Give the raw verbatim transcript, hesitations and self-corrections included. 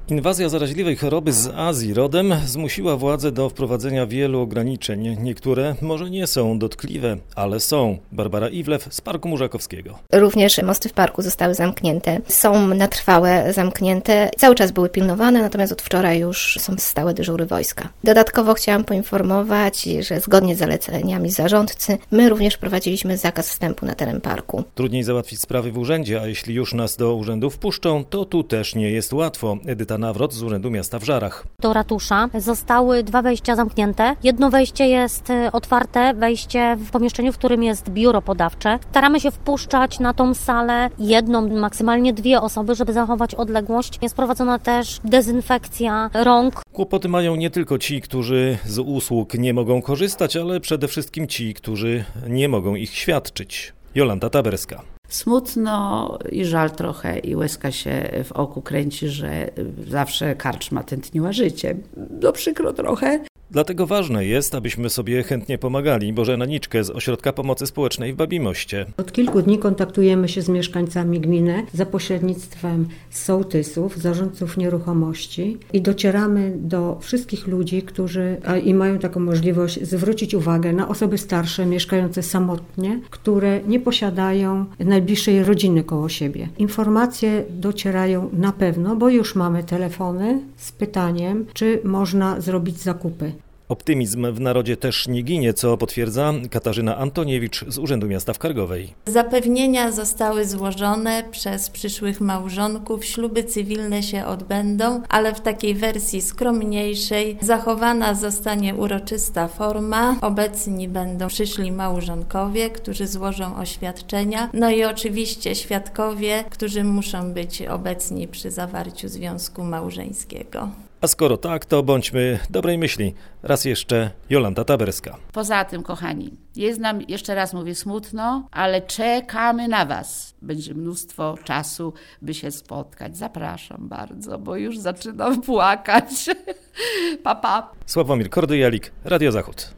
Inwazja zaraźliwej choroby z Azji rodem zmusiła władze do wprowadzenia wielu ograniczeń. Niektóre może nie są dotkliwe, ale są. Barbara Iwlew z Parku Murzakowskiego. Również mosty w parku zostały zamknięte. Są na trwałe zamknięte. Cały czas były pilnowane, natomiast od wczoraj już są stałe dyżury wojska. Dodatkowo chciałam poinformować, że zgodnie z zaleceniami zarządcy, my również wprowadziliśmy zakaz wstępu na teren parku. Trudniej załatwić sprawy w urzędzie, a jeśli już nas do urzędu wpuszczą, to tu też nie jest łatwo. Edyta Nawrot z Urzędu Miasta w Żarach. Do ratusza zostały dwa wejścia zamknięte. Jedno wejście jest otwarte, wejście w pomieszczeniu, w którym jest biuro podawcze. Staramy się wpuszczać na tą salę jedną, maksymalnie dwie osoby, żeby zachować odległość. Jest prowadzona też dezynfekcja rąk. Kłopoty mają nie tylko ci, którzy z usług nie mogą korzystać, ale przede wszystkim ci, którzy nie mogą ich świadczyć. Jolanta Taberska. Smutno i żal trochę i łezka się w oku kręci, że zawsze karczma tętniła życiem. No przykro trochę. Dlatego ważne jest, abyśmy sobie chętnie pomagali. Bożena Niczkę z Ośrodka Pomocy Społecznej w Babimoście. Od kilku dni kontaktujemy się z mieszkańcami gminy za pośrednictwem sołtysów, zarządców nieruchomości i docieramy do wszystkich ludzi, którzy a, i mają taką możliwość zwrócić uwagę na osoby starsze, mieszkające samotnie, które nie posiadają najbliższej rodziny koło siebie. Informacje docierają na pewno, bo już mamy telefony z pytaniem, czy można zrobić zakupy. Optymizm w narodzie też nie ginie, co potwierdza Katarzyna Antoniewicz z Urzędu Miasta w Kargowej. Zapewnienia zostały złożone przez przyszłych małżonków. Śluby cywilne się odbędą, ale w takiej wersji skromniejszej. Zachowana zostanie uroczysta forma. Obecni będą przyszli małżonkowie, którzy złożą oświadczenia. No i oczywiście świadkowie, którzy muszą być obecni przy zawarciu związku małżeńskiego. A skoro tak, to bądźmy dobrej myśli. Raz jeszcze Jolanta Taberska. Poza tym, kochani, jest nam, jeszcze raz mówię, smutno, ale czekamy na Was. Będzie mnóstwo czasu, by się spotkać. Zapraszam bardzo, bo już zaczynam płakać. Pa, pa. Sławomir Kordyjalik, Radio Zachód.